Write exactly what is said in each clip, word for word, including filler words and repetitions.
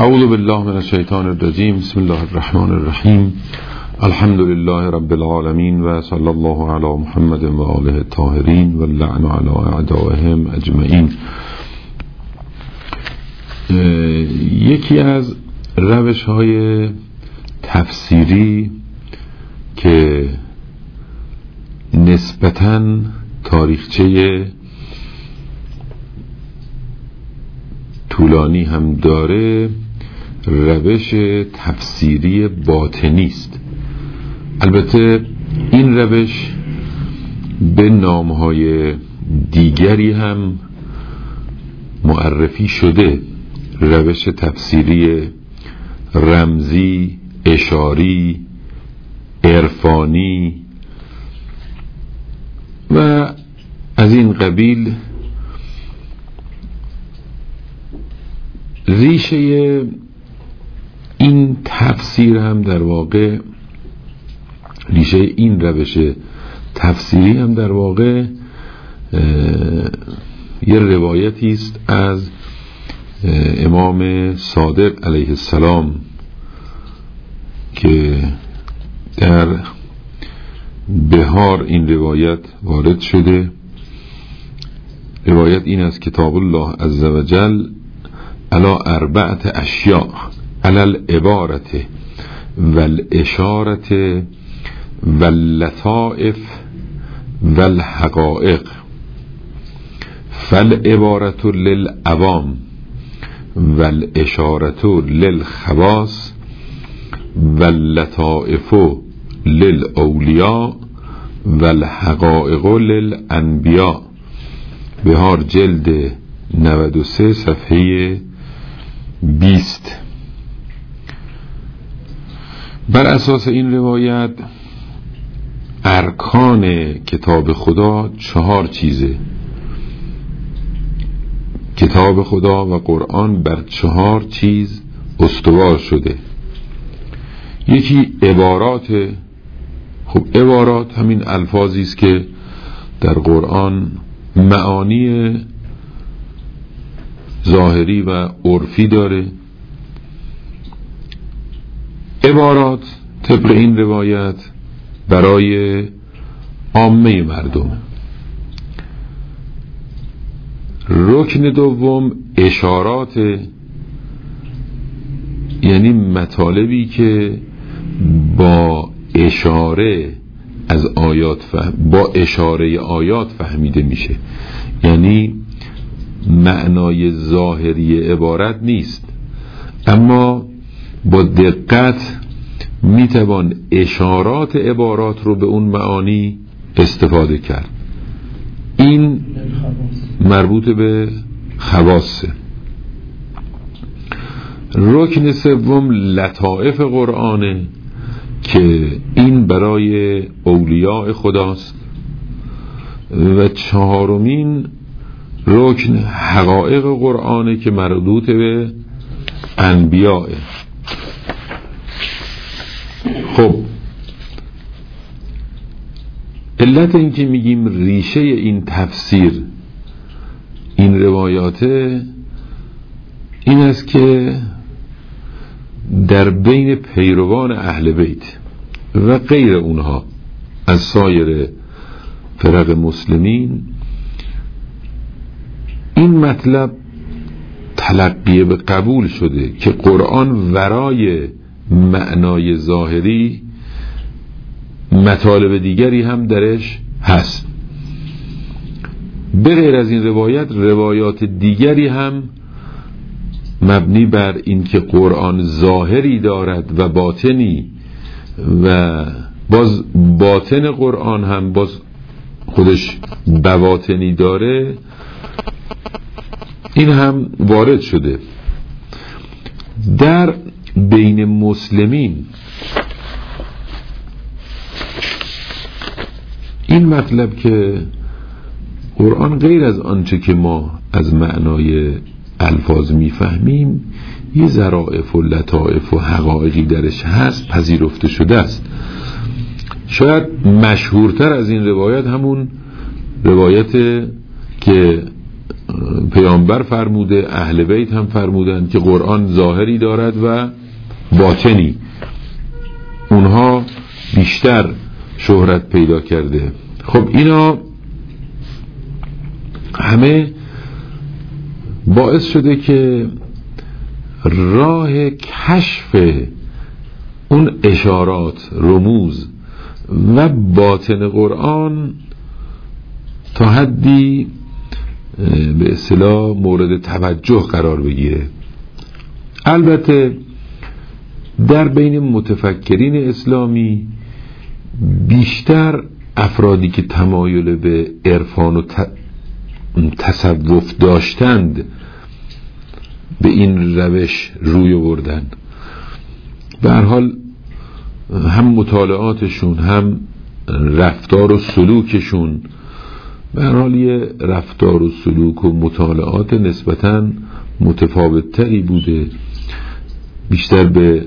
اعوذ بالله من الشیطان الرجیم. بسم الله الرحمن الرحیم. الحمد لله رب العالمین و صلی الله علی محمد و آله الطاهرین و اللعن علی اعدائهم اجمعین. یکی از روش های تفسیری که نسبتاً تاریخچه طولانی هم داره، روش تفسیری باطنی است. البته این روش به نامهای دیگری هم معرفی شده: روش تفسیری رمزی، اشاری، عرفانی و از این قبیل. ریشه این تفسیر هم در واقع ریشه این روش تفسیری هم در واقع یه روایتی است از امام صادق علیه السلام که در بهار این روایت وارد شده. روایت این از کتاب الله عزوجل علی اربعت اشیاء: علی العبارت والاشارت واللطائف والحقائق. فالعبارت للعوام والاشارت للخواص واللطائف للاولیاء والحقائق للانبیاء. بهار جلد نود و سه صفحه بیست. بر اساس این روایت ارکان کتاب خدا چهار چیزه. کتاب خدا و قرآن بر چهار چیز استوار شده. یکی عبارات. خب عبارات همین الفاظی است که در قرآن معانی ظاهری و عرفی داره. عبارات طبق این روایت برای عامه مردم. رکن دوم اشارات، یعنی مطالبی که با اشاره از آیات فهم با اشاره آیات فهمیده میشه، یعنی معنای ظاهری عبارت نیست، اما با دقت میتوان اشارات عبارات رو به اون معانی استفاده کرد. این مربوط به خواصه. رکن سوم لطائف قرآنه که این برای اولیاء خداست. و چهارمین رکن حقایق قرآنه که مربوط به انبیاء. خب علت این که میگیم ریشه این تفسیر این روایاته این است که در بین پیروان اهل بیت و غیر اونها از سایر فرق مسلمین این مطلب تلقی به قبول شده که قرآن ورای معنای ظاهری مطالب دیگری هم درش هست. به غیر از این روایت روایات دیگری هم مبنی بر این که قرآن ظاهری دارد و باطنی و باز باطن قرآن هم باز خودش بواطنی داره، این هم وارد شده. در بین مسلمین این مطلب که قرآن غیر از آنچه که ما از معنای الفاظ میفهمیم یه ظرافت و لطائف و حقایقی درش هست، پذیرفته شده است. شاید مشهورتر از این روایت همون روایت که پیامبر فرموده، اهل بیت هم فرمودن که قرآن ظاهری دارد و باطنی. اونها بیشتر شهرت پیدا کرده. خب اینا همه باعث شده که راه کشف اون اشارات، رموز و باطن قرآن تا حدی به اصطلاح مورد توجه قرار بگیره. البته در بین متفکرین اسلامی بیشتر افرادی که تمایل به عرفان و تصوف داشتند به این روش روی آوردن. به هر حال هم مطالعاتشون هم رفتار و سلوکشون به هر حال یه رفتار و سلوک و مطالعات نسبتاً متفاوت‌تری بوده، بیشتر به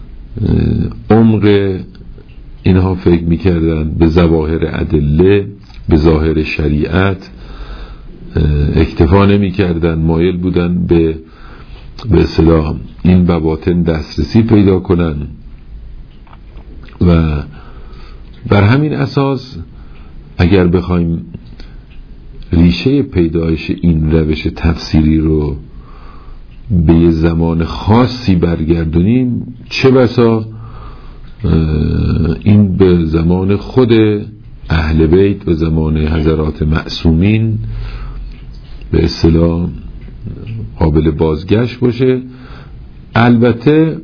عمق اینها فکر می‌کردن، به ظواهر ادله، به ظاهر شریعت اکتفا نمی‌کردن، مایل بودن به به اصطلاح این بواطن دسترسی پیدا کنن و بر همین اساس اگر بخوایم ریشه پیدایش این روش تفسیری رو به یه زمان خاصی برگردونیم، چه بسا این به زمان خود اهل بیت و زمان حضرات معصومین به اصطلاح قابل بازگشت باشه. البته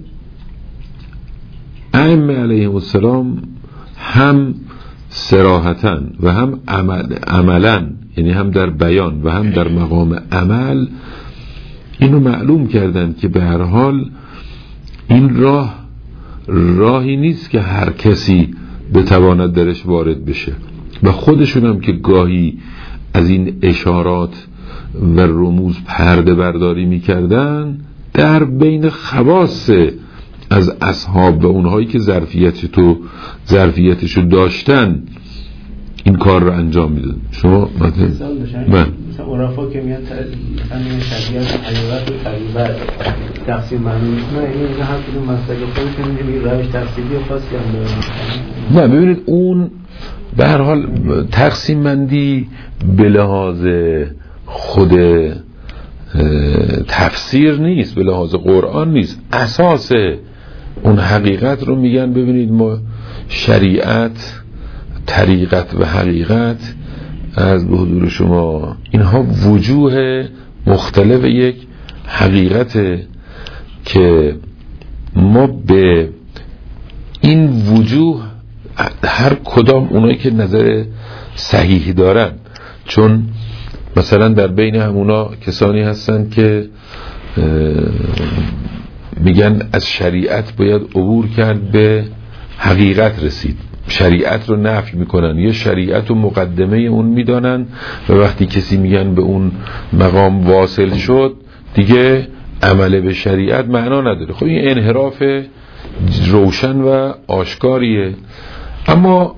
ائمه علیهم السلام هم صراحتاً و هم عمل عملاً، یعنی هم در بیان و هم در مقام عمل، اینو معلوم کردن که به هر حال این راه راهی نیست که هر کسی بتواند درش وارد بشه و خودشون هم که گاهی از این اشارات و رموز پرده برداری میکردن در بین خواص از اصحاب و اونهایی که ظرفیتشو ظرفیتشو داشتن این کار رو انجام میدن. شما مثلا من مثلا عرفا که میان مثلا این شریعت حقیقت و طریقت تقسیم معنی میکنه، این هر کدوم مسئله خودشون این روش تفصیلی خاصی هم داره. نه ببینید اون به هر حال تقسیم بندی به لحاظ خود تفسیر نیست، به لحاظ قرآن نیست، اساس اون حقیقت رو میگن. ببینید ما شریعت، طریقت و حقیقت از به حضور شما اینها وجوه مختلف یک حقیقته که ما به این وجوه هر کدام اونایی که نظر صحیح دارن، چون مثلا در بین همونا کسانی هستن که میگن از شریعت باید عبور کرد به حقیقت رسید، شریعت رو نفی میکنن یا شریعت رو مقدمه اون میدانن و وقتی کسی میگن به اون مقام واصل شد دیگه عمل به شریعت معنا نداره. خب این انحراف روشن و آشکاریه. اما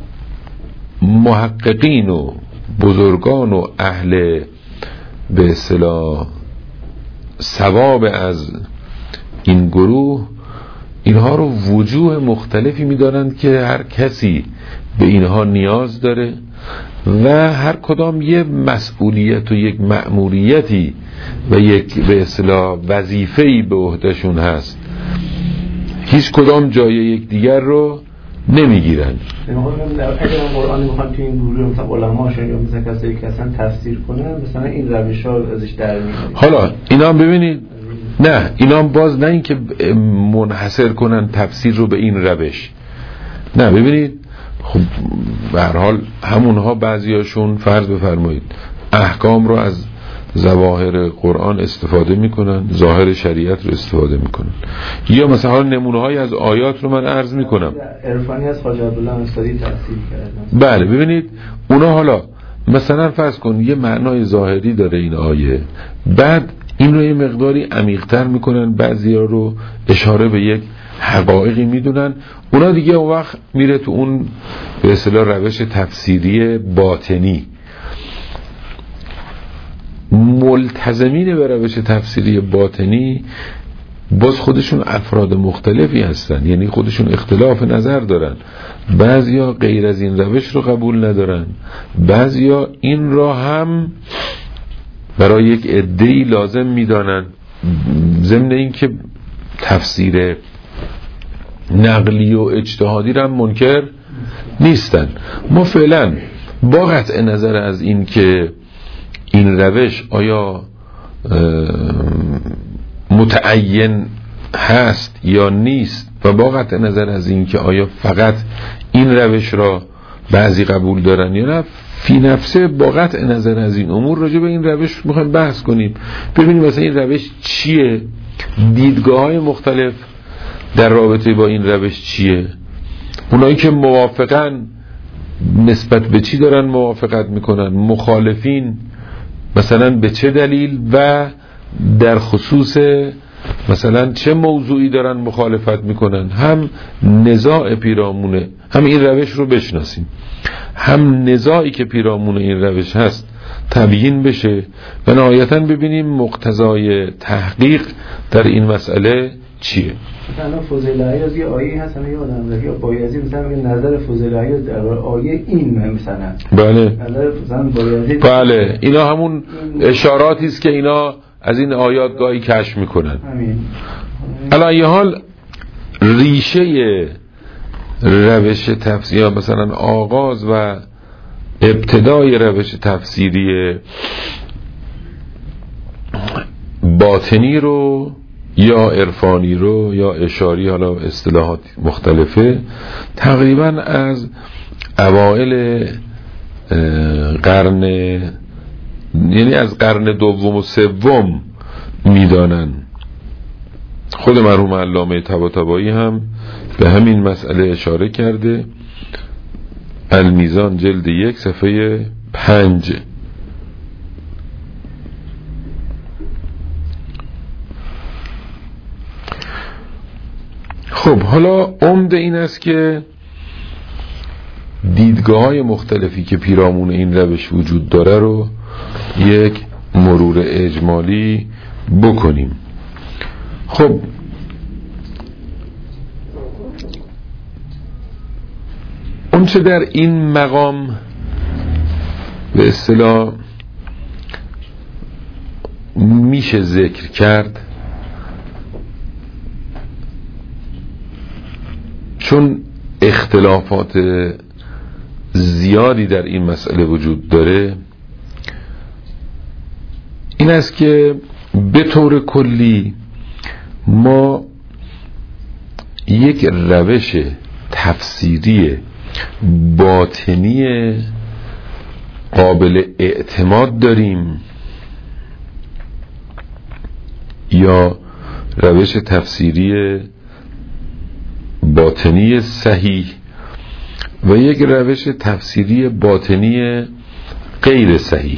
محققین و بزرگان و اهل به اصطلاح ثواب از این گروه اینها رو وجوه مختلفی می‌دارند که هر کسی به اینها نیاز داره و هر کدام یه مسئولیت و یک مأموریتی و یک به اصطلاح وظیفه‌ای به عهدهشون هست، هیچ کدام جای یک دیگر رو نمیگیرن. اگر قرآن میخوان تو این گروه مثلا علماشون یا مثلا کسایی که اصلا تفسیر کنن مثلا این روش‌ها ازش در میاد. حالا اینا هم ببینید، نه اینا هم باز نه این که منحصر کنن تفسیر رو به این روش، نه ببینید خب به هر حال همونها بعضیاشون فرض بفرمایید احکام رو از ظواهر قرآن استفاده میکنن، ظاهر شریعت رو استفاده میکنن، یا مثلا نمونه های از آیات رو من عرض میکنم عرفانی از خواجه عبدالله انصاری تفسیر کردن. بله ببینید اونا حالا مثلا فرض کن یه معنای ظاهری داره این آیه، بعد این رو یه مقداری عمیق‌تر میکنن، بعضیا رو اشاره به یک حقایقی میدونن، اونا دیگه اون وقت میره تو اون به اصطلاح روش تفسیری باطنی. ملتزمین به روش تفسیری باطنی باز خودشون افراد مختلفی هستن، یعنی خودشون اختلاف نظر دارن. بعضیا غیر از این روش رو قبول ندارن، بعضیا این را هم برای یک عده‌ای لازم میدانن، ضمن این که تفسیر نقلی و اجتهادی را منکر نیستن. ما فعلا با قطع نظر از این که این روش آیا متعین هست یا نیست و با قطع نظر از این که آیا فقط این روش را بعضی قبول دارن یا نه، فی نفسه با قطع نظر از این امور راجع به این روش میخوایم بحث کنیم، ببینیم مثلا این روش چیه، دیدگاه های مختلف در رابطه با این روش چیه، اونایی که موافقن نسبت به چی دارن موافقت میکنن، مخالفین مثلا به چه دلیل و در خصوص مثلا چه موضوعی دارن مخالفت میکنن. هم نزاع پیرامونه هم این روش رو بشناسیم، هم نزاعی که پیرامون این روش هست تبیین بشه و نهایتاً ببینیم مقتضای تحقیق در این مسئله چیه. مثلا فضیل عیاض یه آیه هست من یادم رفت، یا بایزی مثلا میگه نظر فضیل عیاض در آیه این مثلا بله نظر مثلا بایزی بله اینا همون اشاراتی است که اینا از این آیات گاهی کشف میکنن. همین علی ای حال ریشه روش تفسیری مثلا آغاز و ابتدای روش تفسیری باطنی رو یا عرفانی رو یا اشاری، حالا اصطلاحات مختلفه، تقریبا از اوائل قرن، یعنی از قرن دوم و سوم میدانن. خود مرحوم علامه طباطبایی هم به همین مسئله اشاره کرده. المیزان جلد یک صفحه پنج. خب حالا عمده این است که دیدگاه‌های مختلفی که پیرامون این روش وجود داره رو یک مرور اجمالی بکنیم. خب اون چه در این مقام به اصطلاح میشه ذکر کرد، چون اختلافات زیادی در این مسئله وجود داره، این است که به طور کلی ما یک روش تفسیری باطنی قابل اعتماد داریم یا روش تفسیری باطنی صحیح و یک روش تفسیری باطنی غیر صحیح.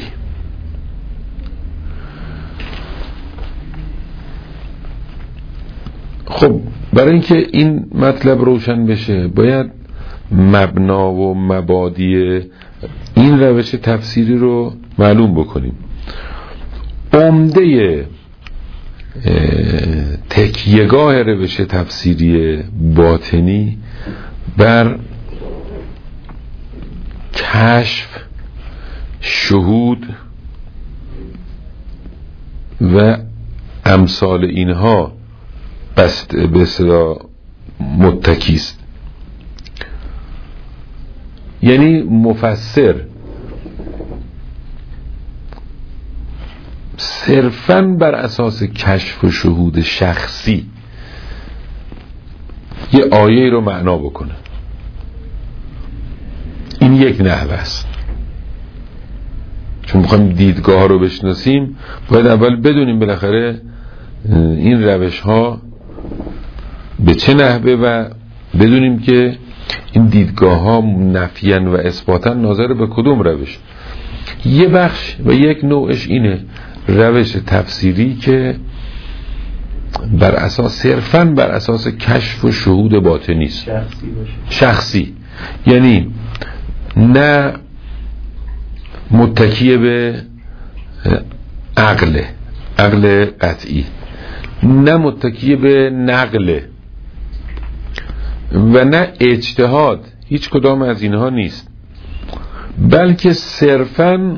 خب برای اینکه این مطلب روشن بشه باید مبنا و مبادی این روش تفسیری رو معلوم بکنیم. عمده تکیهگاه روش تفسیری باطنی بر کشف، شهود و امثال اینها بست به اصطلاح متکی است. یعنی مفسر صرفاً بر اساس کشف و شهود شخصی یه آیه رو معنا بکنه، این یک نحوه است. چون میخوایم دیدگاه رو بشناسیم باید اول بدونیم بالاخره این روش ها به چه نحوه و بدونیم که این دیدگاه ها نفیاً و اثباتاً ناظر به کدوم روش. یه بخش و یک نوعش اینه روش تفسیری که بر اساس صرفاً بر اساس کشف و شهود باطنی است، شخصی باشه. شخصی یعنی نه متکی به عقله، عقل قطعی، نه متکی به نقله و نه اجتهاد، هیچ کدام از اینها نیست، بلکه صرفاً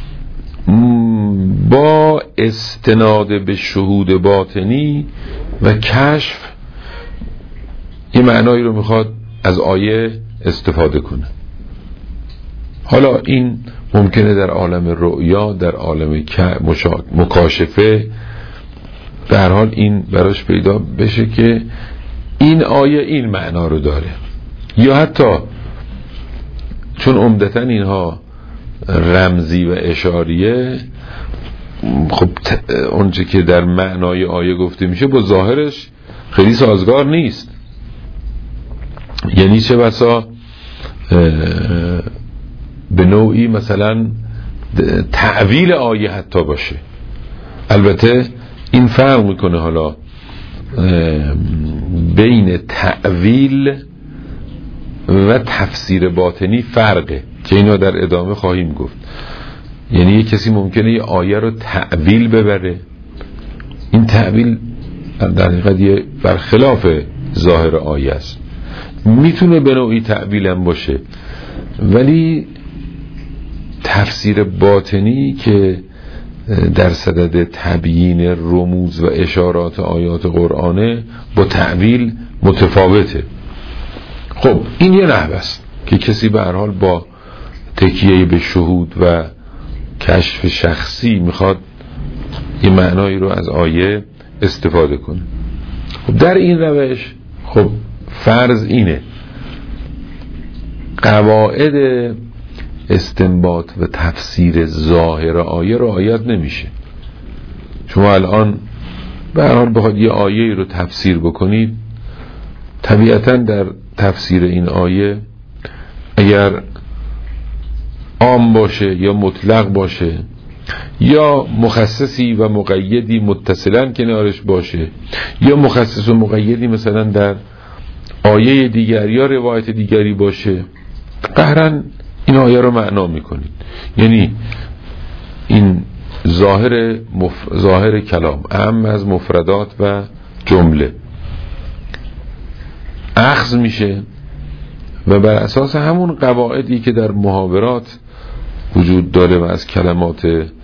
با استناد به شهود باطنی و کشف این معنایی رو میخواد از آیه استفاده کنه. حالا این ممکنه در عالم رؤیا، در عالم مکاشفه، به هر حال این براش پیدا بشه که این آیه این معنا رو داره، یا حتی چون عمدتاً اینها رمزی و اشاریه، خب اونچه که در معنای آیه گفته میشه با ظاهرش خیلی سازگار نیست. یعنی چه بسا به نوعی مثلا تعویل آیه حتی باشه. البته این فرق میکنه حالا بین تعویل و تفسیر باطنی فرقه که اینا در ادامه خواهیم گفت. یعنی یک کسی ممکنه یه آیه رو تعویل ببره، این تعویل در حقیقت یه برخلاف ظاهر آیه است، میتونه به نوعی تعویل هم باشه، ولی تفسیر باطنی که در صدد تبیین رموز و اشارات آیات قرآنه با تعویل متفاوته. خب این یه نحوه است که کسی به هر حال با تکیه به شهود و کشف شخصی میخواد یه معنایی رو از آیه استفاده کنه. خب در این روش خب فرض اینه قواعد استنباط و تفسیر ظاهر آیه رعایت نمیشه. شما الان به هر حال بخواد یه آیه رو تفسیر بکنید، طبیعتاً در تفسیر این آیه اگر عام باشه یا مطلق باشه یا مخصصی و مقیدی متصلاً کنارش باشه یا مخصص و مقیدی مثلا در آیه دیگر یا روایت دیگری باشه، قهراً این آیه رو معنا میکنید. یعنی این ظاهر مف... ظاهر کلام اهم از مفردات و جمله اخذ میشه و بر اساس همون قواعدی که در محاورات وجود داره و از کلمات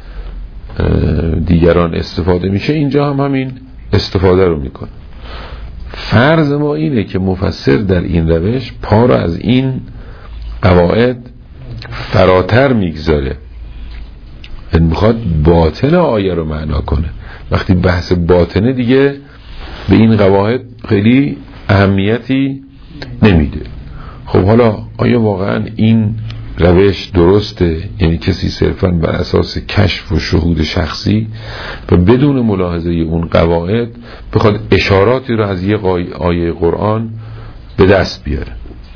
دیگران استفاده میشه، اینجا هم همین استفاده رو میکنه. فرض ما اینه که مفسر در این روش پا را از این قواعد فراتر میگذاره، یعنی میخواد باطن آیه رو معنا کنه. وقتی بحث باطنه دیگه به این قواعد خیلی اهمیتی نمیده. خب حالا آیا واقعا این روش درسته؟ یعنی کسی صرفاً بر اساس کشف و شهود شخصی و بدون ملاحظه اون قواعد بخواد اشاراتی رو از یه آیه قرآن به دست بیاره؟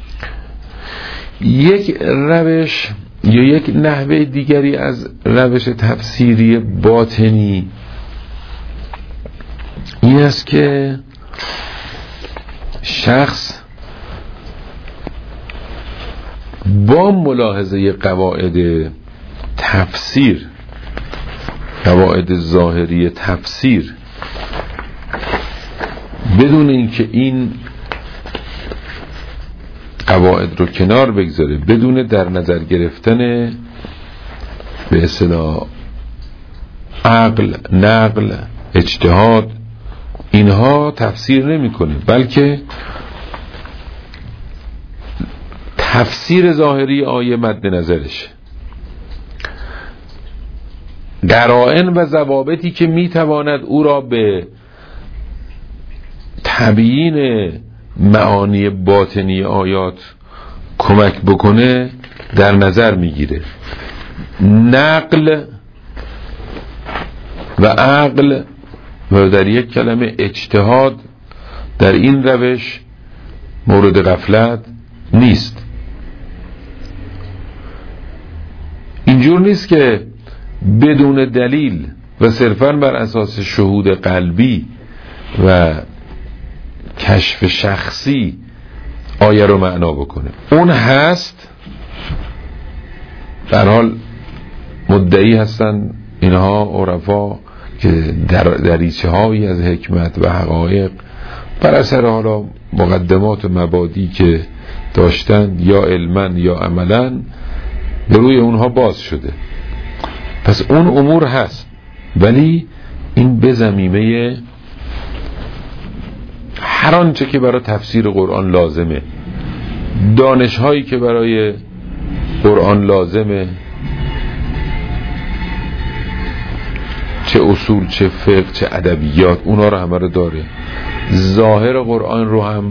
یک روش یا یک نحوه دیگری از روش تفسیری باطنی این است که شخص با ملاحظه قواعد تفسیر، قواعد ظاهری تفسیر، بدون اینکه این قواعد رو کنار بگذاره، بدون در نظر گرفتن به اصطلاح عقل، نقل، اجتهاد، اینها تفسیر نمی‌کنه، بلکه تفسیر ظاهری آیه مد نظرش، قرائن و ضوابطی که میتواند او را به تبیین معانی باطنی آیات کمک بکنه در نظر میگیره. نقل و عقل و در یک کلمه اجتهاد در این روش مورد غفلت نیست. اینجور نیست که بدون دلیل و صرفاً بر اساس شهود قلبی و کشف شخصی آیه رو معنا بکنه. اون هست، در حال مدعی هستن اینها عرفا که در دریچه هایی از حکمت و حقایق بر اثر حالا مقدمات مبادی که داشتن یا علما یا عملا به روی اونها باز شده. پس اون امور هست، ولی این به ضمیمه هر آنچه که برای تفسیر قرآن لازمه، دانش هایی که برای قرآن لازمه، چه اصول چه فقه چه ادبیات، اونا رو همه رو داره. ظاهر قرآن رو هم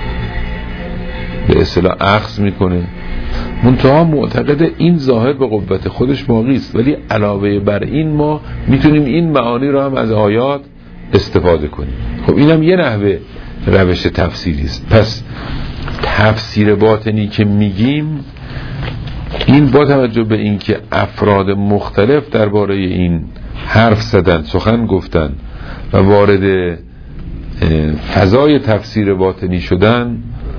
به اصطلاح اخذ میکنه، منتها معتقد این ظاهر به قوت خودش باقی است، ولی علاوه بر این ما میتونیم این معانی رو هم از آیات استفاده کنیم. خب اینم یه نحوه روش تفسیری است. پس تفسیر باطنی که میگیم، این با توجه به این که افراد مختلف درباره این حرف زدن، سخن گفتن و وارد فضای تفسیر باطنی شدن،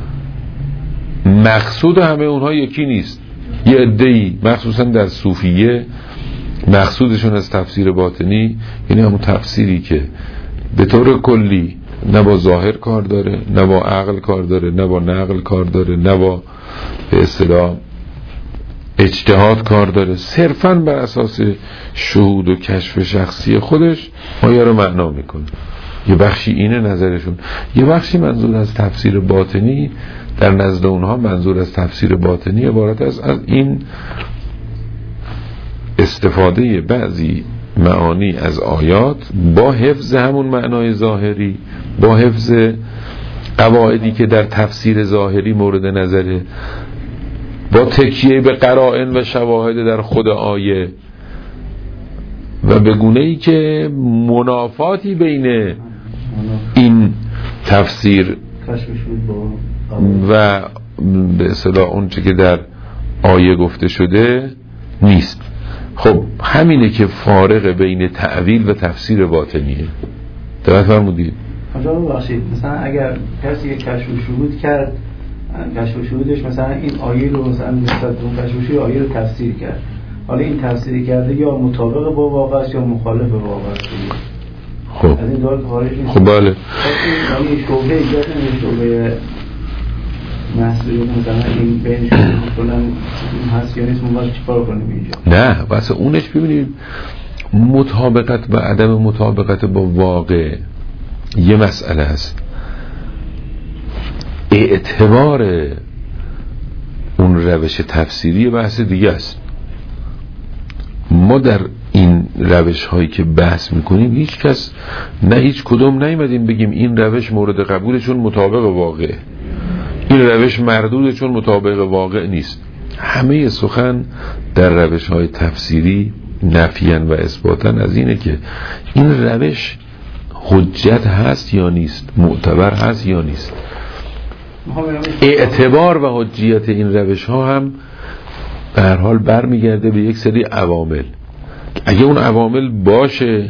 مقصود همه اونها یکی نیست. یه عده‌ای مخصوصا در صوفیه مقصودشون از تفسیر باطنی یعنی همون تفسیری که به طور کلی نه با ظاهر کار داره، نه با عقل کار داره، نه با نقل کار داره، نه با به اصطلاح اجتهاد کار داره، صرفاً بر اساس شهود و کشف شخصی خودش آیه رو معنا میکنه. یه بخشی اینه نظرشون. یه بخشی منظور از تفسیر باطنی در نزد اونها، منظور از تفسیر باطنی عبارت است از این استفاده بعضی معانی از آیات با حفظ همون معنای ظاهری، با حفظ قواعدی که در تفسیر ظاهری مورد نظره، با تکیه به قرائن و شواهد در خود آیه و به گونه‌ای که منافاتی بین این تفسیر و به اصطلاح اون چه که در آیه گفته شده نیست. خب همینه که فارق بین تأویل و تفسیر باطنیه. درست فرمودید؟ باشید مثلا اگر کسی یک کشف و شهود کرد، کشف و شهودش مثلا این آیه رو مثلا نسبت به اون کشف و شهود آیه رو تفسیر کرد، حالا این تفسیری کرده یا مطابق با واقع است یا مخالف با واقع است. خب از این دور خارج نیست. خب بله. این شعبه ایجاد نمیشه، شعبه محصولی مثلا این بین شعبه کنن هست یا نیست، ما باید چیکار کنیم اینجا؟ نه واسه اونش ببینید مطابقت و عدم مطابقت با واقع یه مسئله است. اعتبار اون روش تفسیری بحث دیگه است. ما در این روش هایی که بحث میکنیم هیچ کس نه هیچ کدوم نیومدیم بگیم این روش مورد قبوله چون مطابق واقع، این روش مردوده چون مطابق واقع نیست. همه سخن در روش های تفسیری نفیاً و اثباتاً از اینه که این روش حجت هست یا نیست، معتبر هست یا نیست. اعتبار و حجیت این روش ها هم به هر حال برمیگرده به یک سری عوامل. اگه اون عوامل باشه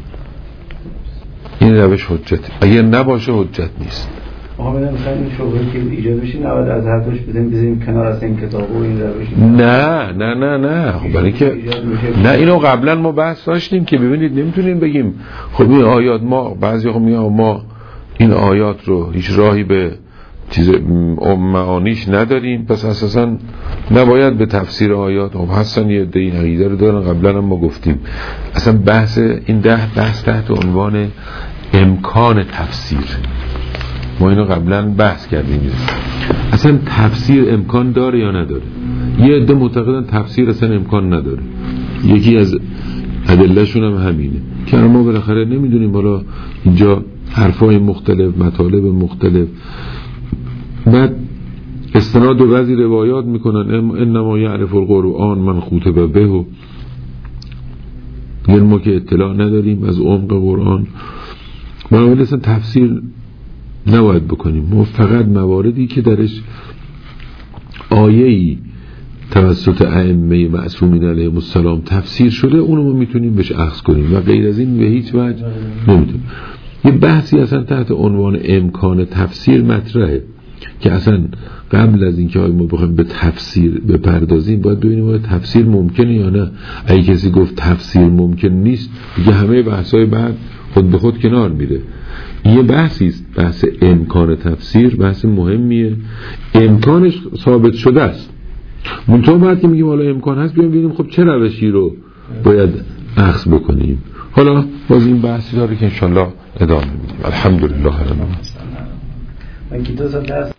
این روش حجته، اگه نباشه حجت نیست. آقا مثلا این شعبه که ایجاد بشه نباید از هر دوش بزنیم بزنیم کنار از این کتاب و این روش؟ نه نه نه نه خب برای که نه، اینو قبلا ما بحث داشتیم که ببینید نمیتونیم بگیم خب این آیات ما بعضی خب میگم ما این آیات رو هیچ راهی به چیز معانیش نداریم پس اساسا نباید به تفسیر آیات. خب حسن یه عده این عقیده رو دارن، قبلا هم ما گفتیم اصلا بحث این ده بحث تحت عنوان امکان تفسیر، ما اینو قبلا بحث کردیم. اصلا تفسیر امکان داره یا نداره؟ یه عده معتقدن تفسیر اصلا امکان نداره، یکی از ادله‌شون هم همینه که ما بالاخره نمیدونیم حالا اینجا حرفای مختلف، مطالب مختلف، بعد استناد و بعضی روایات میکنن انما یعرف القرآن من خوطب به، یعنی ما که اطلاع نداریم از عمق قرآن، ما اصلا تفسیر نباید بکنیم. ما فقط مواردی که درش آیه‌ای توسط ائمه معصومین علیهم السلام تفسیر شده اونو ما میتونیم بهش اخذ کنیم و غیر از این به هیچ وجه نمیتونیم. یه بحثی اصلا تحت عنوان امکان تفسیر مطرحه. که اصلا قبل از اینکه ما بخوایم به تفسیر بپردازیم باید ببینیم آیا تفسیر ممکنه یا نه. اگه کسی گفت تفسیر ممکن نیست دیگه همه بحث‌های بعد خود به خود کنار میره. یه بحثی است، بحث امکان تفسیر بحث مهمیه، امکانش ثابت شده است. منتها بعد که میگیم حالا امکان هست بیایم ببینیم خب چه روشی رو باید اخذ بکنیم. حالا باز این بحثی داره که انشالله ادامه میدیم. الحمدلله رب العالمین.